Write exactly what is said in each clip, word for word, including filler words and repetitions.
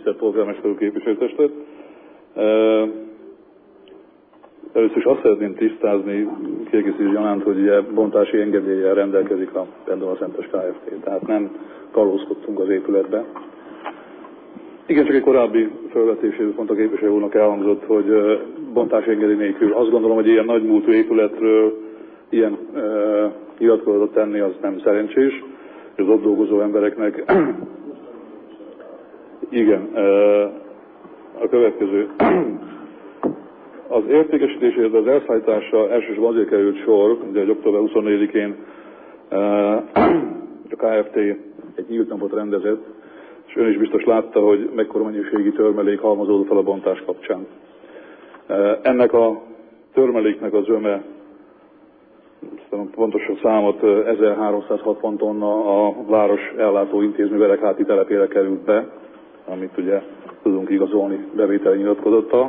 tisztelt polgármester úr, képviselőtestet. Először is azt szeretném tisztázni kiegészítő gyanánt, hogy ugye bontási engedéllyel rendelkezik a Pendola Szentes Kft. Tehát nem kalózkodtunk az épületbe. Igen, csak egy korábbi felvetésében pont a képviselő úrnak elhangzott, hogy bontási engedély nélkül. Azt gondolom, hogy ilyen nagymúltú épületről ilyen e, nyilatkozatot tenni az nem szerencsés. Az ott dolgozó embereknek igen, e, a következő. Az értékesítésére, az elszállításra elsősorban azért került sor, ugye egy október huszonnegyedikén a Kft. Egy nyílt napot rendezett, és ön is biztos látta, hogy mekkora mennyiségi törmelék halmozódott fel a bontás kapcsán. Ennek a törmeléknek az öme, pontos a számot, ezerháromszázhatvan tonna a város ellátó intézmű Verekháti telepére került be, amit ugye tudunk igazolni bevételi nyilatkozattal.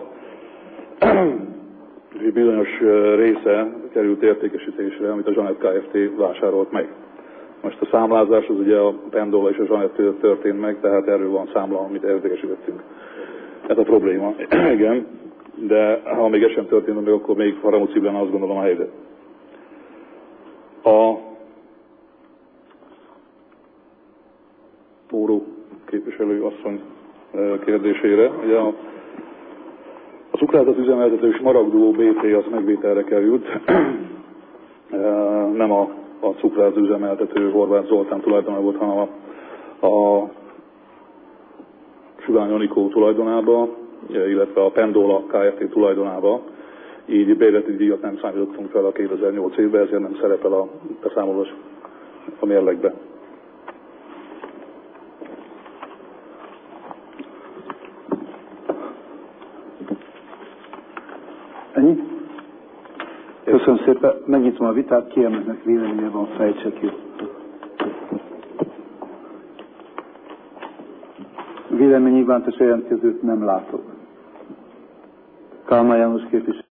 És bizonyos része került értékesítésre, amit a Zsanett Kft. Vásárolt meg. Most a számlázás az ugye a Pendola és a Zsanett között történt meg, tehát erről van számla, amit értékesítettünk. Ez a probléma. Igen, de ha még ez sem történt meg, akkor még Faramúci lenne, azt gondolom, a helyzet. A Móró képviselő asszony kérdésére, ugye a A cukrázat üzemeltető Smaragdó bé té az megvételre került, nem a, a cukrázat üzemeltető Horváth Zoltán tulajdona volt, hanem a, a Sugány Anikó tulajdonába, illetve a Pendola Kft. Tulajdonába. Így bérleti díjat nem számítottunk fel a kétezer-nyolc évben, ezért nem szerepel a beszámolás a mérlegbe. Ennyi? Köszönöm szépen. Megnyitom a vitát, kiemelnek véleménye van, fejtse ki. Véleménynyilvántás jelentkezőt nem látok. Kálmán János képviselő.